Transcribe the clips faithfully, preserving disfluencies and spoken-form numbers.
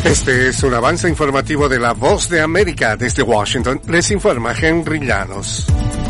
Este es un avance informativo de La Voz de América. Desde Washington les informa Henry Llanos.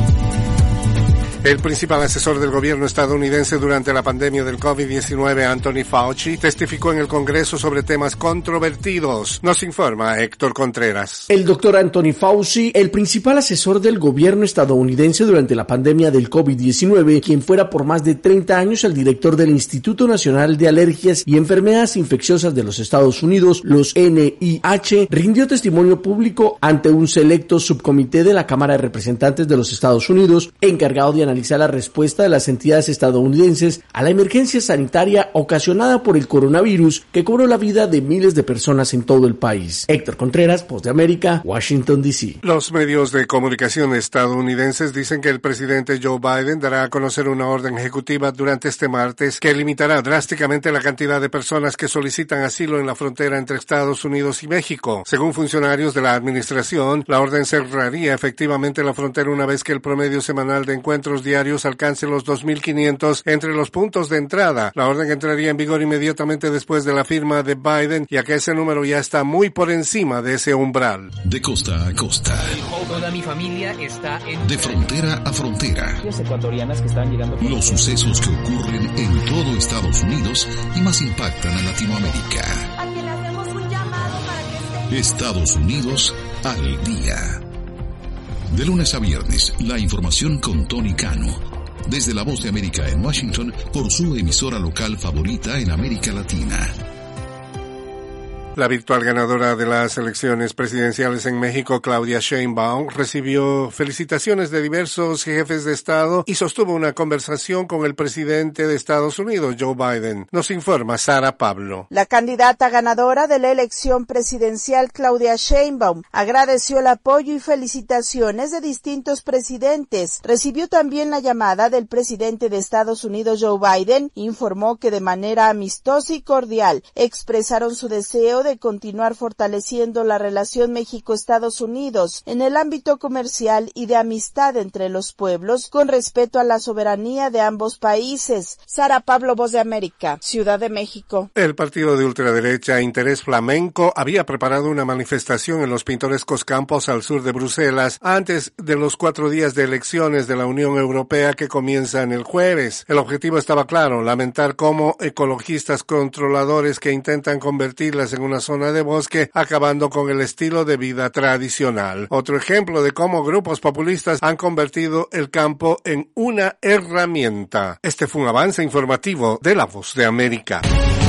El principal asesor del gobierno estadounidense durante la pandemia del COVID diecinueve, Anthony Fauci, testificó en el Congreso sobre temas controvertidos. Nos informa Héctor Contreras. El doctor Anthony Fauci, el principal asesor del gobierno estadounidense durante la pandemia del COVID diecinueve, quien fuera por más de treinta años el director del Instituto Nacional de Alergias y Enfermedades Infecciosas de los Estados Unidos, los N I H, rindió testimonio público ante un selecto subcomité de la Cámara de Representantes de los Estados Unidos, encargado de analizar la respuesta de las entidades estadounidenses a la emergencia sanitaria ocasionada por el coronavirus que cobró la vida de miles de personas en todo el país. Héctor Contreras, Voz de América, Washington, D C. Los medios de comunicación estadounidenses dicen que el presidente Joe Biden dará a conocer una orden ejecutiva durante este martes que limitará drásticamente la cantidad de personas que solicitan asilo en la frontera entre Estados Unidos y México. Según funcionarios de la administración, la orden cerraría efectivamente la frontera una vez que el promedio semanal de encuentros diarios alcance los dos mil quinientos entre los puntos de entrada. La orden entraría en vigor inmediatamente después de la firma de Biden, ya que ese número ya está muy por encima de ese umbral. De costa a costa. Toda mi familia está en... De frontera a frontera. Ecuatorianas que están llegando... Los sucesos que ocurren en todo Estados Unidos y más impactan a Latinoamérica. A quien le hacemos un llamado para que esté... Estados Unidos al día. De lunes a viernes, la información con Tony Cano. Desde La Voz de América en Washington, por su emisora local favorita en América Latina. La virtual ganadora de las elecciones presidenciales en México, Claudia Sheinbaum, recibió felicitaciones de diversos jefes de Estado y sostuvo una conversación con el presidente de Estados Unidos, Joe Biden. Nos informa Sara Pablo. La candidata ganadora de la elección presidencial, Claudia Sheinbaum, agradeció el apoyo y felicitaciones de distintos presidentes. Recibió también la llamada del presidente de Estados Unidos, Joe Biden, informó que de manera amistosa y cordial expresaron su deseo de continuar fortaleciendo la relación México-Estados Unidos en el ámbito comercial y de amistad entre los pueblos con respeto a la soberanía de ambos países. Sara Pablo, Voz de América, Ciudad de México. El partido de ultraderecha Interés Flamenco había preparado una manifestación en los pintorescos campos al sur de Bruselas antes de los cuatro días de elecciones de la Unión Europea que comienzan el jueves. El objetivo estaba claro, lamentar cómo ecologistas controladores que intentan convertirlas en una zona de bosque, acabando con el estilo de vida tradicional. Otro ejemplo de cómo grupos populistas han convertido el campo en una herramienta. Este fue un avance informativo de La Voz de América.